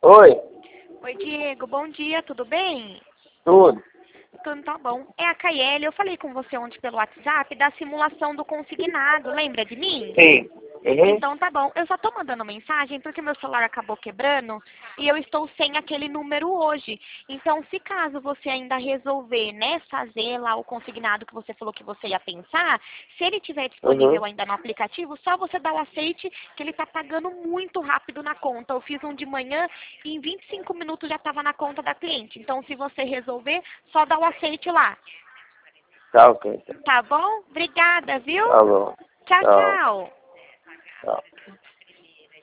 Oi, Oi, Diego, bom dia, tudo bem? tudo. Tudo tá bom. É a Caiele, eu falei com você ontem pelo WhatsApp da simulação do consignado, lembra de mim? Sim. Uhum. Então tá bom, eu só tô mandando mensagem porque meu celular acabou quebrando e eu estou sem aquele número hoje. Então, se caso você ainda resolver, né, fazer lá o consignado que você falou que você ia pensar, se ele tiver Uhum. disponível ainda no aplicativo, só você dá o aceite que ele tá pagando muito rápido na conta. Eu fiz um de manhã e em 25 minutos já estava na conta da cliente. Então, se você resolver, só dá o aceite lá. Tá ok. Tá bom? Obrigada, viu? Tá bom. Tchau, Tchau. tchau. Tchau.